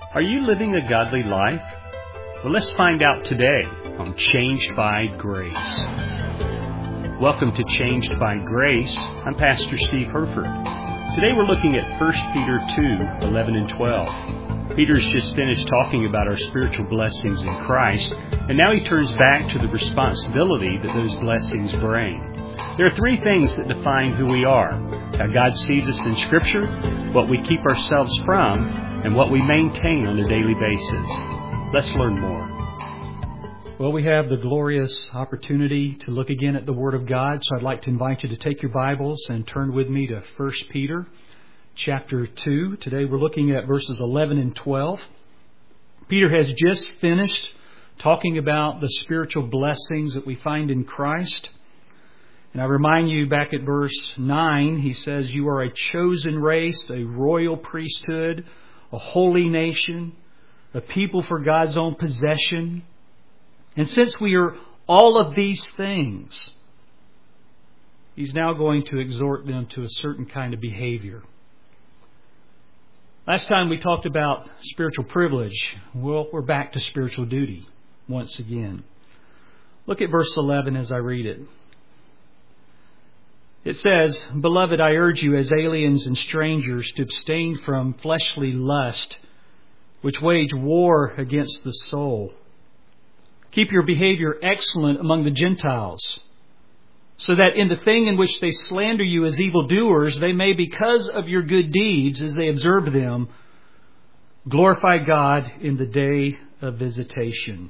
Are you living a godly life? Well, let's find out today on Changed by Grace. Welcome to Changed by Grace. I'm Pastor Steve Herford. Today we're looking at 1 Peter 2, 11 and 12. Peter's just finished talking about our spiritual blessings in Christ, and now he turns back to the responsibility that those blessings bring. There are three things that define who we are: how God sees us in Scripture, what we keep ourselves from, and what we maintain on a daily basis. Let's learn more. Well, we have the glorious opportunity to look again at the Word of God, so I'd like to invite you to take your Bibles and turn with me to 1 Peter chapter 2. Today we're looking at verses 11 and 12. Peter has just finished talking about the spiritual blessings that we find in Christ. And I remind you, back at verse 9, he says, "You are a chosen race, a royal priesthood, a holy nation, a people for God's own possession." And since we are all of these things, he's now going to exhort them to a certain kind of behavior. Last time we talked about spiritual privilege. Well, we're back to spiritual duty once again. Look at verse 11 as I read it. It says, "Beloved, I urge you as aliens and strangers to abstain from fleshly lust, which wage war against the soul. Keep your behavior excellent among the Gentiles, so that in the thing in which they slander you as evildoers, they may, because of your good deeds, as they observe them, glorify God in the day of visitation."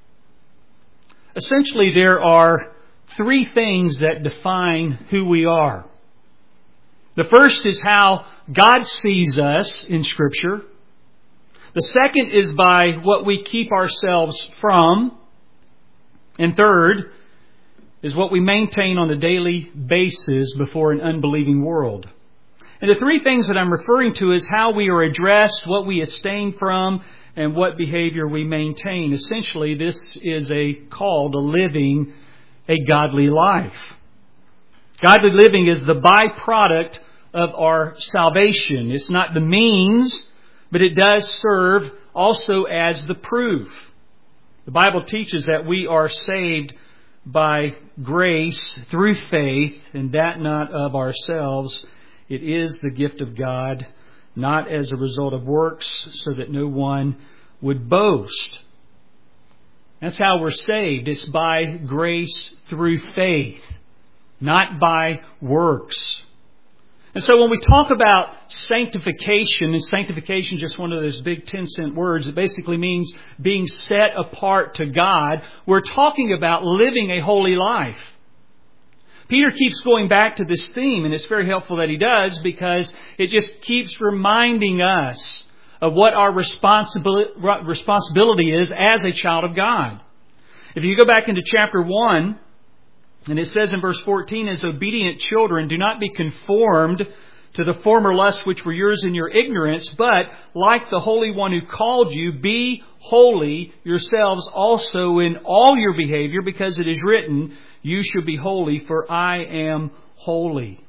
Essentially, there are three things that define who we are. The first is how God sees us in Scripture. The second is by what we keep ourselves from. And third is what we maintain on a daily basis before an unbelieving world. And the three things that I'm referring to is how we are addressed, what we abstain from, and what behavior we maintain. Essentially, this is a call to living a godly life. Godly living is the byproduct of our salvation. It's not the means, but it does serve also as the proof. The Bible teaches that we are saved by grace through faith, and that not of ourselves. It is the gift of God, not as a result of works, so that no one would boast. That's how we're saved. It's by grace through faith, not by works. And so when we talk about sanctification, and sanctification is just one of those big 10-cent words, it basically means being set apart to God. We're talking about living a holy life. Peter keeps going back to this theme, and it's very helpful that he does, because it just keeps reminding us of what our responsibility is as a child of God. If you go back into chapter 1, and it says in verse 14, "As obedient children, do not be conformed to the former lusts which were yours in your ignorance, but like the Holy One who called you, be holy yourselves also in all your behavior, because it is written, you shall be holy, for I am holy."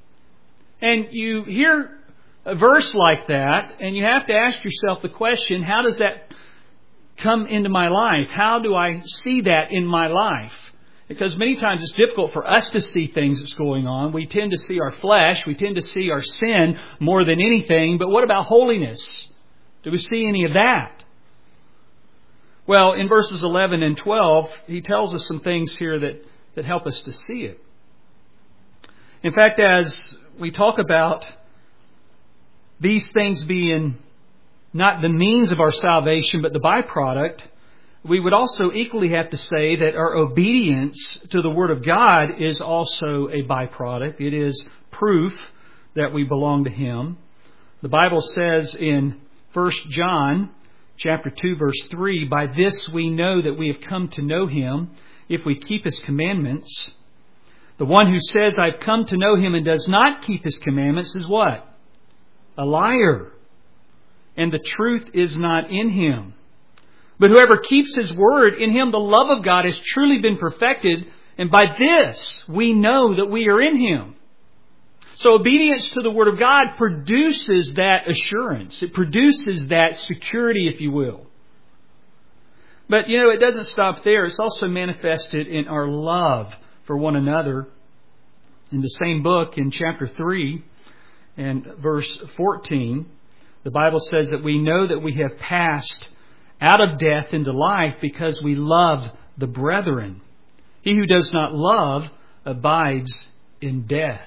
And you hear a verse like that, and you have to ask yourself the question, how does that come into my life? How do I see that in my life? Because many times it's difficult for us to see things that's going on. We tend to see our flesh. We tend to see our sin more than anything. But what about holiness? Do we see any of that? Well, in verses 11 and 12, he tells us some things here that help us to see it. In fact, as we talk about these things being not the means of our salvation, but the byproduct, we would also equally have to say that our obedience to the Word of God is also a byproduct. It is proof that we belong to Him. The Bible says in 1 John chapter 2, verse 3, "By this we know that we have come to know Him, if we keep His commandments. The one who says, 'I've come to know Him,' and does not keep His commandments is" what? "A liar. And the truth is not in him. But whoever keeps His word, in him the love of God has truly been perfected, and by this we know that we are in Him." So obedience to the Word of God produces that assurance. It produces that security, if you will. But, it doesn't stop there. It's also manifested in our love for one another. In the same book, in chapter 3 and verse 14, the Bible says that we know that we have passed out of death into life because we love the brethren. He who does not love abides in death.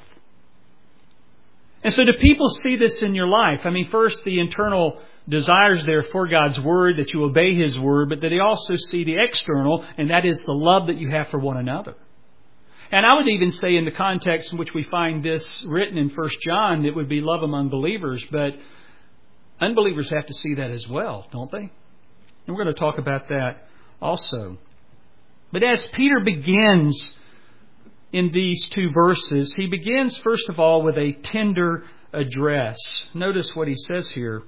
And so do people see this in your life? First, the internal desires there for God's Word, that you obey His Word, but that they also see the external, and that is the love that you have for one another. And I would even say in the context in which we find this written in 1 John, it would be love among believers, but unbelievers have to see that as well, don't they? And we're going to talk about that also. But as Peter begins in these two verses, he begins first of all with a tender address. Notice what he says here.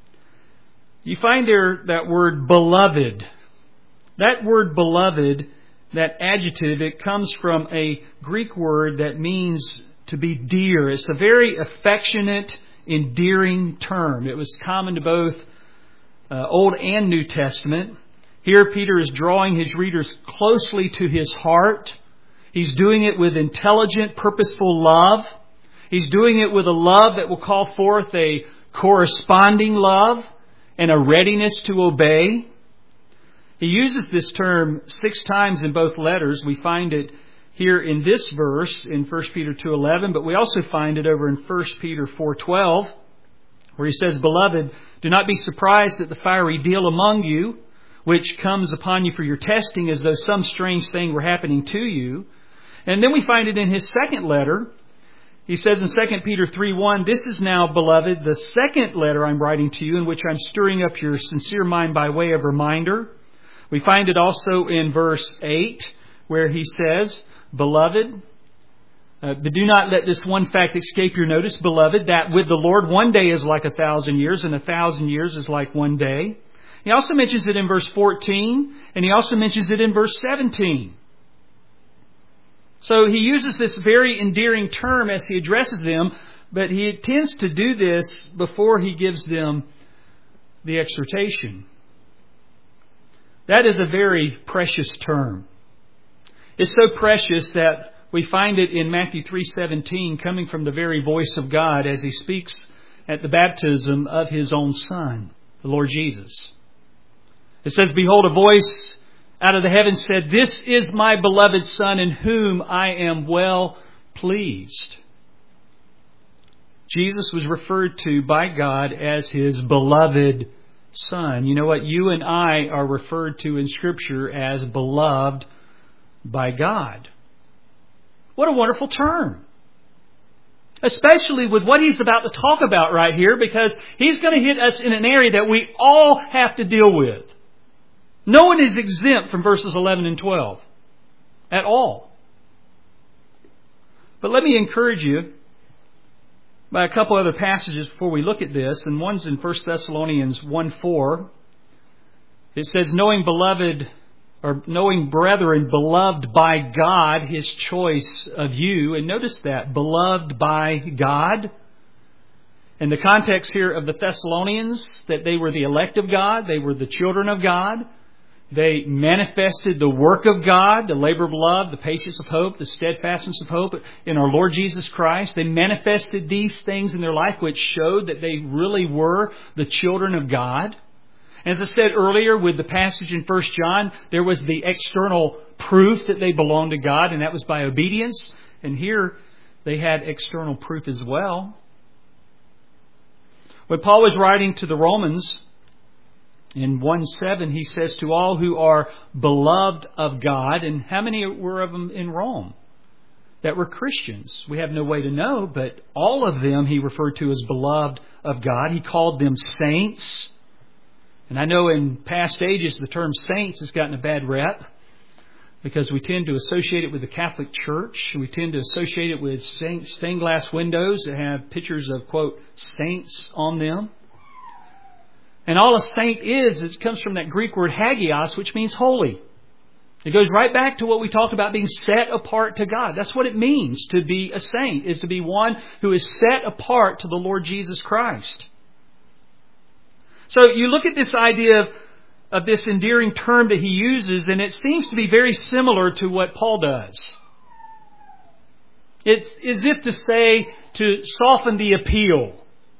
You find there that word beloved. That word beloved, that adjective, it comes from a Greek word that means to be dear. It's a very affectionate, endearing term. It was common to both Old and New Testament. Here Peter is drawing his readers closely to his heart. He's doing it with intelligent, purposeful love. He's doing it with a love that will call forth a corresponding love and a readiness to obey. He uses this term 6 times in both letters. We find it here in this verse in 1 Peter 2:11, but we also find it over in 1 Peter 4:12, where he says, Beloved, do not be surprised at the fiery deal among you, which comes upon you for your testing, as though some strange thing were happening to you. And then we find it in his second letter. He says in 2 Peter 3:1, This is now, beloved, the second letter I'm writing to you, in which I'm stirring up your sincere mind by way of reminder. We find it also in verse 8, where he says, Beloved, but do not let this one fact escape your notice, beloved, that with the Lord 1 day is like 1,000 years, and 1,000 years is like 1 day. He also mentions it in verse 14, and he also mentions it in verse 17. So he uses this very endearing term as he addresses them, but he tends to do this before he gives them the exhortation. That is a very precious term. It's so precious that we find it in Matthew 3:17 coming from the very voice of God as He speaks at the baptism of His own Son, the Lord Jesus. It says, Behold, a voice out of the heavens said, This is my beloved Son in whom I am well pleased. Jesus was referred to by God as His beloved Son. You know what? You and I are referred to in Scripture as beloved by God. What a wonderful term. Especially with what he's about to talk about right here, because he's going to hit us in an area that we all have to deal with. No one is exempt from verses 11 and 12 at all. But let me encourage you by a couple other passages before we look at this. And one's in 1 Thessalonians 1:4. It says, knowing brethren, beloved by God, His choice of you. And notice that, beloved by God. In the context here of the Thessalonians, that they were the elect of God, they were the children of God. They manifested the work of God, the labor of love, the patience of hope, the steadfastness of hope in our Lord Jesus Christ. They manifested these things in their life which showed that they really were the children of God. As I said earlier with the passage in 1 John, there was the external proof that they belonged to God, and that was by obedience. And here they had external proof as well. When Paul was writing to the Romans, in 1:7, he says, to all who are beloved of God. And how many were of them in Rome that were Christians? We have no way to know, but all of them he referred to as beloved of God. He called them saints. And I know in past ages the term saints has gotten a bad rep because we tend to associate it with the Catholic Church. We tend to associate it with stained glass windows that have pictures of, quote, saints on them. And all a saint is, it comes from that Greek word hagios, which means holy. It goes right back to what we talked about being set apart to God. That's what it means to be a saint, is to be one who is set apart to the Lord Jesus Christ. So you look at this idea of this endearing term that he uses, and it seems to be very similar to what Paul does. It's as if to say, to soften the appeal.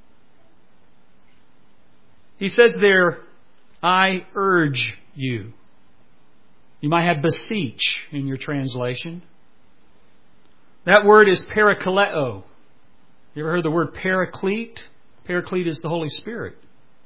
He says there, I urge you. You might have beseech in your translation. That word is parakaleo. You ever heard the word paraclete? Paraclete is the Holy Spirit.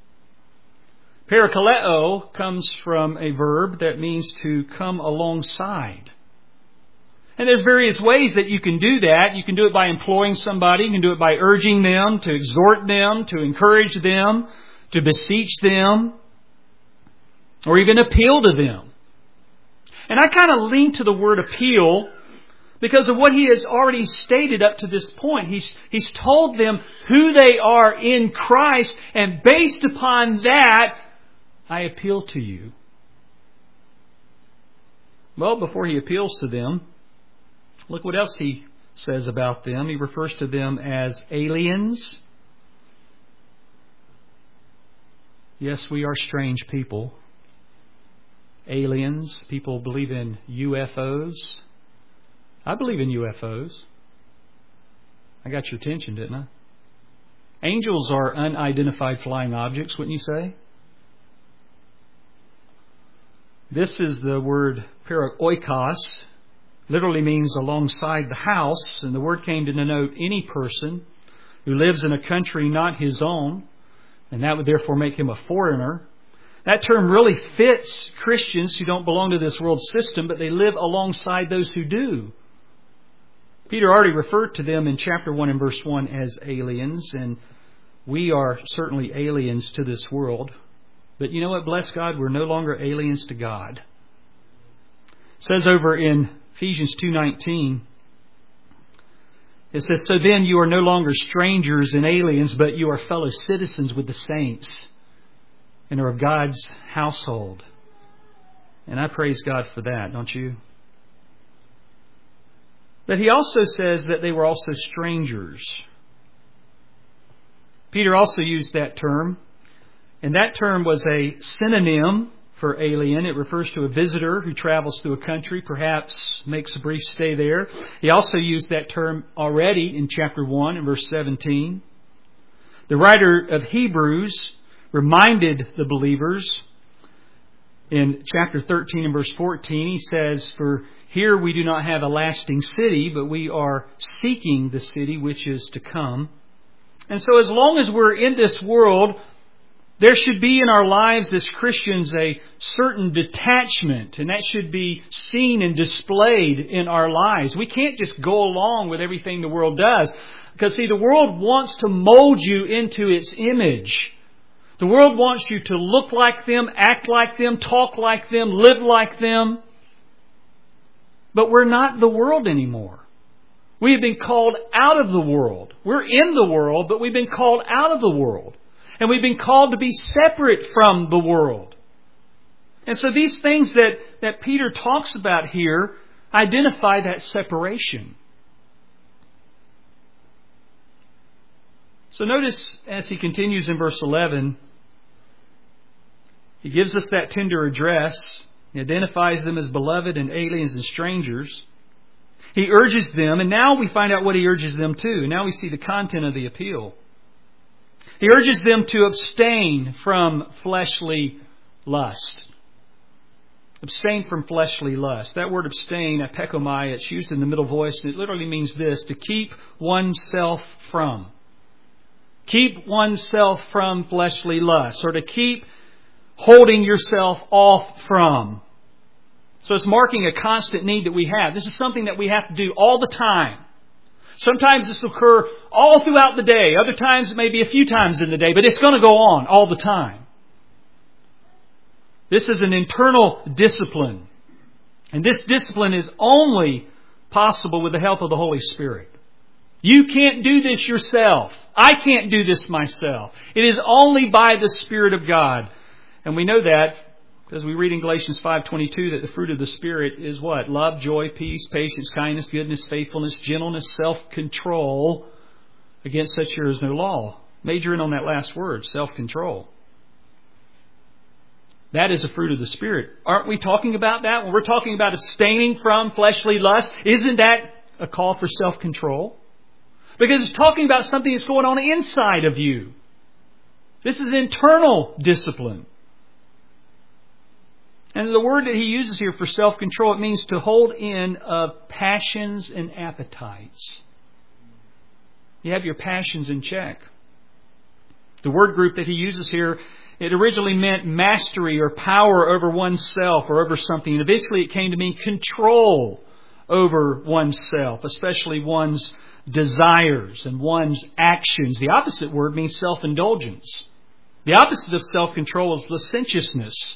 Parakaleo comes from a verb that means to come alongside. And there's various ways that you can do that. You can do it by employing somebody. You can do it by urging them, to exhort them, to encourage them, to beseech them, or even appeal to them. And I kind of lean to the word appeal because of what he has already stated up to this point. He's told them who they are in Christ, and based upon that, I appeal to you. Well, before he appeals to them, look what else he says about them. He refers to them as aliens. Yes, we are strange people. Aliens. People believe in UFOs. I believe in UFOs. I got your attention, didn't I? Angels are unidentified flying objects, wouldn't you say? This is the word paraoikos. Literally means alongside the house, and the word came to denote any person who lives in a country not his own, and that would therefore make him a foreigner. That term really fits Christians who don't belong to this world system, but they live alongside those who do. Peter already referred to them in chapter 1 and verse 1 as aliens, and we are certainly aliens to this world. But you know what? Bless God, we're no longer aliens to God. It says over in Ephesians 2:19, it says, so then you are no longer strangers and aliens, but you are fellow citizens with the saints and are of God's household. And I praise God for that, don't you? But he also says that they were also strangers. Peter also used that term. And that term was a synonym for alien. It refers to a visitor who travels through a country, perhaps makes a brief stay there. He also used that term already in chapter 1 and verse 17. The writer of Hebrews reminded the believers in chapter 13 and verse 14. He says, for here we do not have a lasting city, but we are seeking the city which is to come. And so as long as we're in this world, there should be in our lives as Christians a certain detachment, and that should be seen and displayed in our lives. We can't just go along with everything the world does. Because see, the world wants to mold you into its image. The world wants you to look like them, act like them, talk like them, live like them. But we're not the world anymore. We have been called out of the world. We're in the world, but we've been called out of the world. And we've been called to be separate from the world. And so these things that Peter talks about here identify that separation. So notice as he continues in verse 11, he gives us that tender address. He identifies them as beloved and aliens and strangers. He urges them, and now we find out what he urges them to. Now we see the content of the appeal. He urges them to abstain from fleshly lust. Abstain from fleshly lust. That word abstain, apekomai, it's used in the middle voice, and it literally means this, to keep oneself from. Keep oneself from fleshly lust, or to keep holding yourself off from. So it's marking a constant need that we have. This is something that we have to do all the time. Sometimes this will occur all throughout the day. Other times it may be a few times in the day, but it's going to go on all the time. This is an internal discipline. And this discipline is only possible with the help of the Holy Spirit. You can't do this yourself. I can't do this myself. It is only by the Spirit of God. And we know that, of Because we read in Galatians 5:22 that the fruit of the Spirit is what? Love, joy, peace, patience, kindness, goodness, faithfulness, gentleness, self-control. Against such there is no law. Major in on that last word, self-control. That is a fruit of the Spirit. Aren't we talking about that? When we're talking about abstaining from fleshly lust, isn't that a call for self-control? Because it's talking about something that's going on inside of you. This is internal discipline. And the word that he uses here for self-control, it means to hold in of passions and appetites. You have your passions in check. The word group that he uses here, it originally meant mastery or power over oneself or over something. And eventually it came to mean control over oneself, especially one's desires and one's actions. The opposite word means self-indulgence. The opposite of self-control is licentiousness.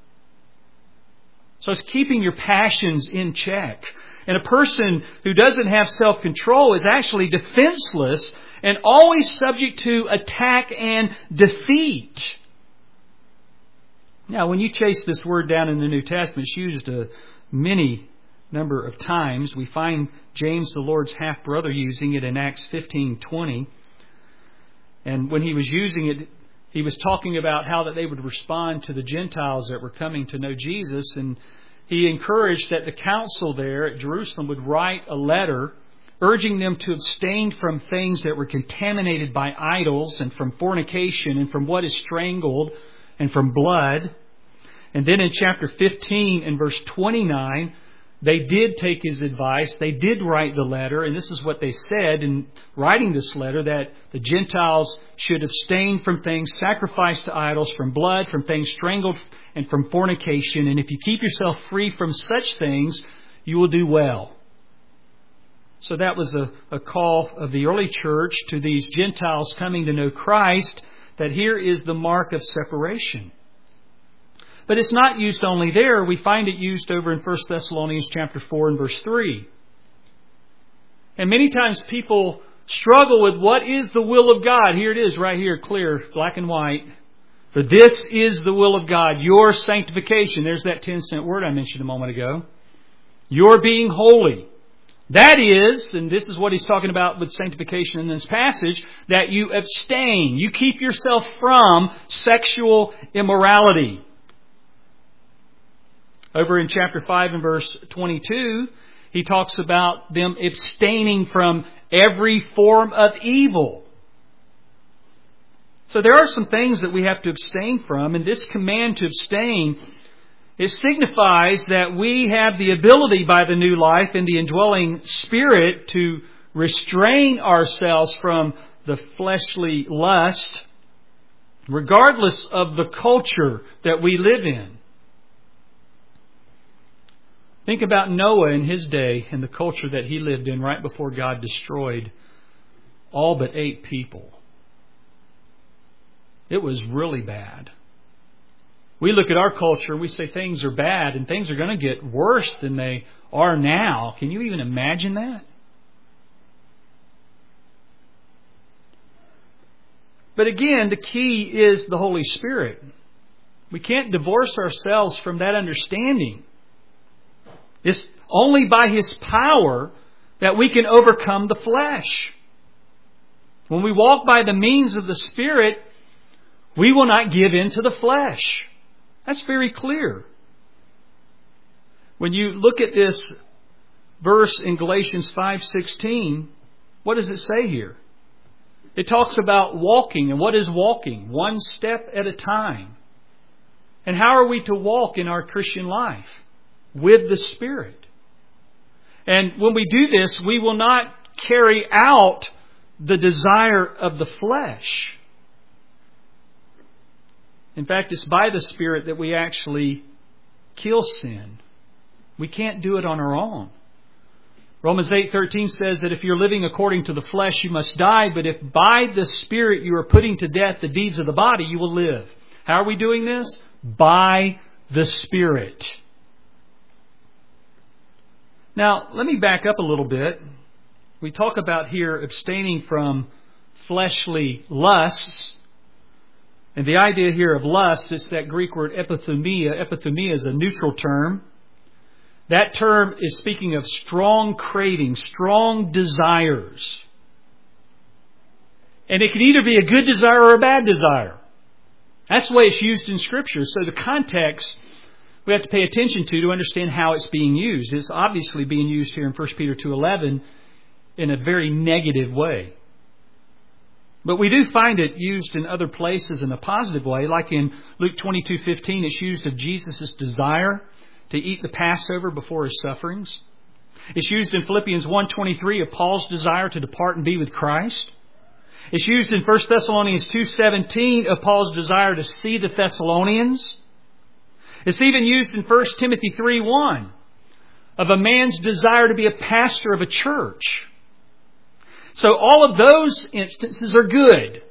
So it's keeping your passions in check. And a person who doesn't have self-control is actually defenseless and always subject to attack and defeat. Now, when you chase this word down in the New Testament, it's used a many number of times. We find James, the Lord's half-brother, using it in Acts 15:20. And when he was using it, he was talking about how that they would respond to the Gentiles that were coming to know Jesus. And he encouraged that the council there at Jerusalem would write a letter urging them to abstain from things that were contaminated by idols and from fornication and from what is strangled and from blood. And then in chapter 15 and verse 29, they did take his advice. They did write the letter. And this is what they said in writing this letter, that the Gentiles should abstain from things sacrificed to idols, from blood, from things strangled, and from fornication. And if you keep yourself free from such things, you will do well. So that was a call of the early church to these Gentiles coming to know Christ, that here is the mark of separation. But it's not used only there. We find it used over in 1 Thessalonians chapter 4 and verse 3. And many times people struggle with what is the will of God. Here it is right here, clear, black and white. For this is the will of God, your sanctification. There's that 10-cent word I mentioned a moment ago. Your being holy. That is, and this is what he's talking about with sanctification in this passage, that you abstain. You keep yourself from sexual immorality. Over in chapter 5 and verse 22, he talks about them abstaining from every form of evil. So there are some things that we have to abstain from, and this command to abstain, it signifies that we have the ability by the new life and the indwelling Spirit to restrain ourselves from the fleshly lust, regardless of the culture that we live in. Think about Noah in his day and the culture that he lived in right before God destroyed all but 8 people. It was really bad. We look at our culture and we say things are bad and things are going to get worse than they are now. Can you even imagine that? But again, the key is the Holy Spirit. We can't divorce ourselves from that understanding. It's only by His power that we can overcome the flesh. When we walk by the means of the Spirit, we will not give in to the flesh. That's very clear. When you look at this verse in Galatians 5:16, what does it say here? It talks about walking. And what is walking? One step at a time. And how are we to walk in our Christian life? With the Spirit. And when we do this, we will not carry out the desire of the flesh. In fact, it's by the Spirit that we actually kill sin. We can't do it on our own. Romans 8:13 says that if you're living according to the flesh, you must die. But if by the Spirit you are putting to death the deeds of the body, you will live. How are we doing this? By the Spirit. Now, let me back up a little bit. We talk about here abstaining from fleshly lusts. And the idea here of lust is that Greek word epithumia. Epithumia is a neutral term. That term is speaking of strong cravings, strong desires. And it can either be a good desire or a bad desire. That's the way it's used in Scripture. So the context we have to pay attention to understand how it's being used. It's obviously being used here in 1 Peter 2:11 in a very negative way. But we do find it used in other places in a positive way. Like in Luke 22:15, it's used of Jesus' desire to eat the Passover before His sufferings. It's used in Philippians 1:23 of Paul's desire to depart and be with Christ. It's used in 1 Thessalonians 2:17 of Paul's desire to see the Thessalonians. It's even used in 1 Timothy 3:1 of a man's desire to be a pastor of a church. So all of those instances are good.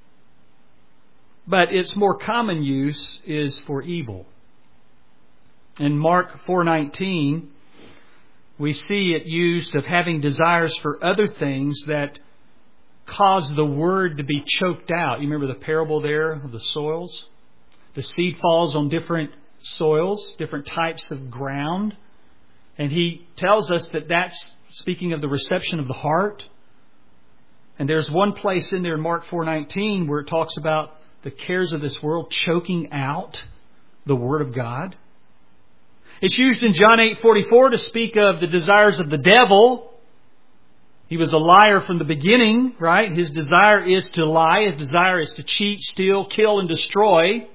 But its more common use is for evil. In Mark 4:19, we see it used of having desires for other things that cause the word to be choked out. You remember the parable there of the soils? The seed falls on different soils, different types of ground. And He tells us that that's speaking of the reception of the heart. And there's one place in there in Mark 4:19 where it talks about the cares of this world choking out the Word of God. It's used in John 8:44 to speak of the desires of the devil. He was a liar from the beginning, right? His desire is to lie. His desire is to cheat, steal, kill, and destroy.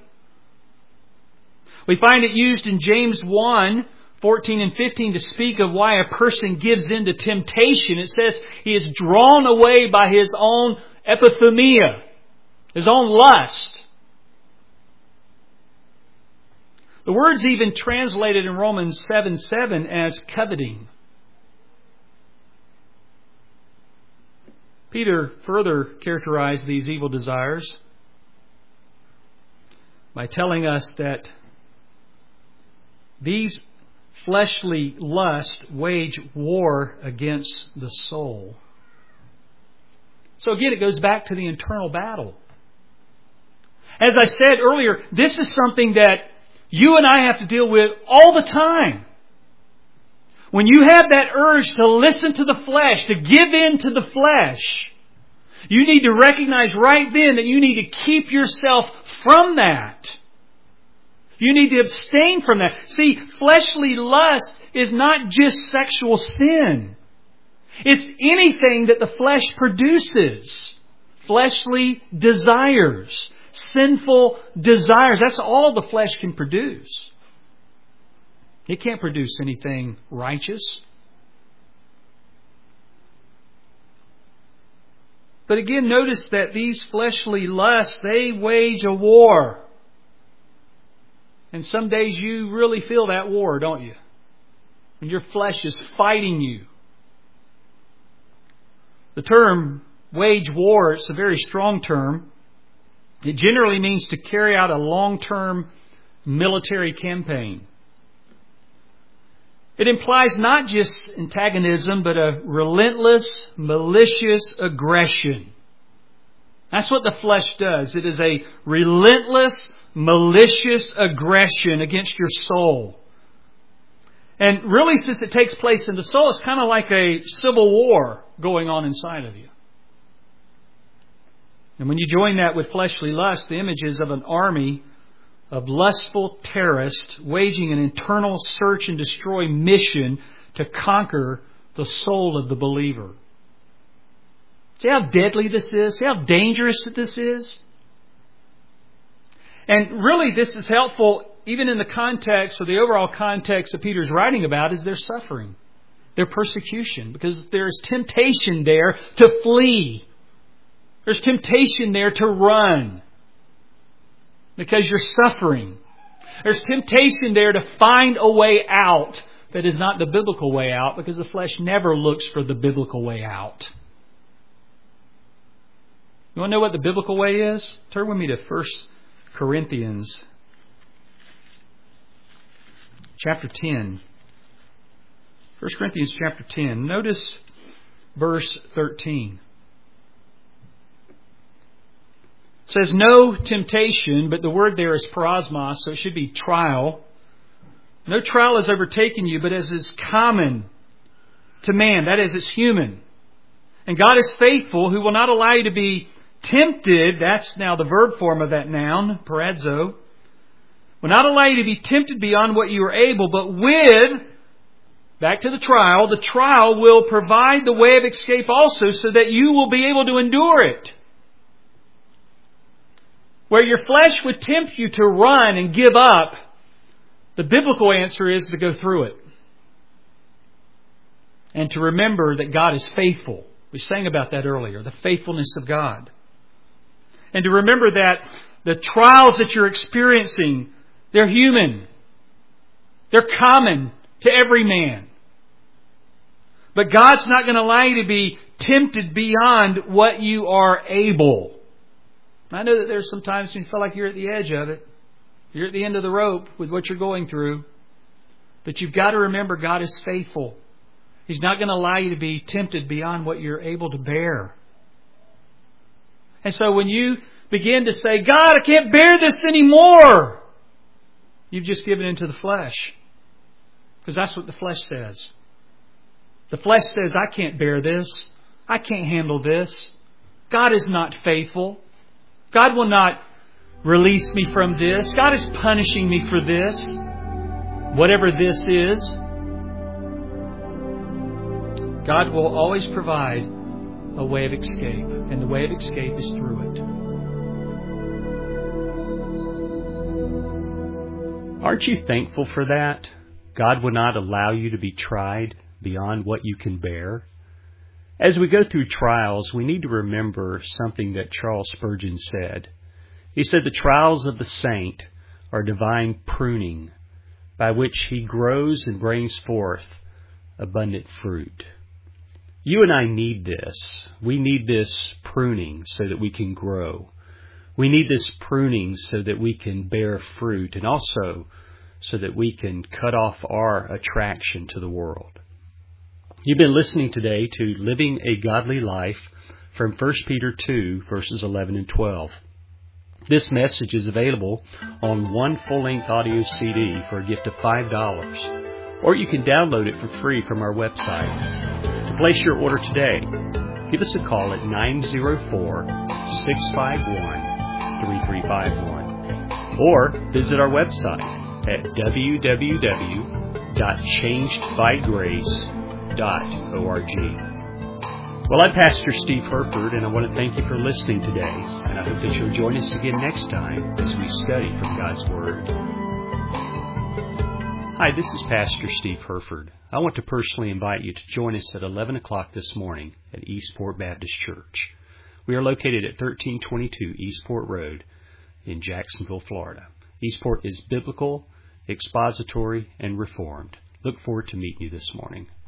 We find it used in James 1:14 and 15 to speak of why a person gives in to temptation. It says he is drawn away by his own epithumia, his own lust. The word's even translated in Romans 7:7 as coveting. Peter further characterized these evil desires by telling us that these fleshly lusts wage war against the soul. So again, it goes back to the internal battle. As I said earlier, this is something that you and I have to deal with all the time. When you have that urge to listen to the flesh, to give in to the flesh, you need to recognize right then that you need to keep yourself from that. You need to abstain from that. See, fleshly lust is not just sexual sin. It's anything that the flesh produces. Fleshly desires. Sinful desires. That's all the flesh can produce. It can't produce anything righteous. But again, notice that these fleshly lusts, they wage a war. And some days you really feel that war, don't you? When your flesh is fighting you. The term wage war, it's a very strong term. It generally means to carry out a long-term military campaign. It implies not just antagonism, but a relentless, malicious aggression. That's what the flesh does. It is a relentless, malicious aggression against your soul. And really, since it takes place in the soul, it's kind of like a civil war going on inside of you. And when you join that with fleshly lust, the image is of an army of lustful terrorists waging an internal search and destroy mission to conquer the soul of the believer. See how deadly this is? See how dangerous this is? And really this is helpful even in the context or the overall context that Peter's writing about is their suffering, their persecution, because there's temptation there to flee. There's temptation there to run because you're suffering. There's temptation there to find a way out that is not the biblical way out, because the flesh never looks for the biblical way out. You want to know what the biblical way is? Turn with me to 1 Corinthians chapter 10. 1 Corinthians chapter 10. Notice verse 13. It says no temptation, but the word there is parasmos, so it should be trial. No trial has overtaken you, but as is common to man, that is, it's human. And God is faithful, who will not allow you to be tempted. That's now the verb form of that noun, paradzo. Will not allow you to be tempted beyond what you are able, but with, back to the trial will provide the way of escape also, so that you will be able to endure it. Where your flesh would tempt you to run and give up, the biblical answer is to go through it. And to remember that God is faithful. We sang about that earlier, the faithfulness of God. And to remember that the trials that you're experiencing, they're human. They're common to every man. But God's not going to allow you to be tempted beyond what you are able. I know that there's some times when you feel like you're at the edge of it. You're at the end of the rope with what you're going through. But you've got to remember God is faithful. He's not going to allow you to be tempted beyond what you're able to bear. And so when you begin to say, God, I can't bear this anymore, you've just given into the flesh. Because that's what the flesh says. The flesh says, I can't bear this. I can't handle this. God is not faithful. God will not release me from this. God is punishing me for this. Whatever this is, God will always provide a way of escape. And the way of escape is through it. Aren't you thankful for that? God will not allow you to be tried beyond what you can bear. As we go through trials, we need to remember something that Charles Spurgeon said. He said, the trials of the saint are divine pruning, by which he grows and brings forth abundant fruit. You and I need this. We need this pruning so that we can grow. We need this pruning so that we can bear fruit, and also so that we can cut off our attraction to the world. You've been listening today to Living a Godly Life from 1 Peter 2, verses 11 and 12. This message is available on one full-length audio CD for a gift of $5, or you can download it for free from our website. To place your order today, give us a call at 904-651-3351, or visit our website at www.changedbygrace.org. Well, I'm Pastor Steve Herford, and I want to thank you for listening today, and I hope that you'll join us again next time as we study from God's Word. Hi, this is Pastor Steve Herford. I want to personally invite you to join us at 11 o'clock this morning at Eastport Baptist Church. We are located at 1322 Eastport Road in Jacksonville, Florida. Eastport is biblical, expository, and reformed. Look forward to meeting you this morning.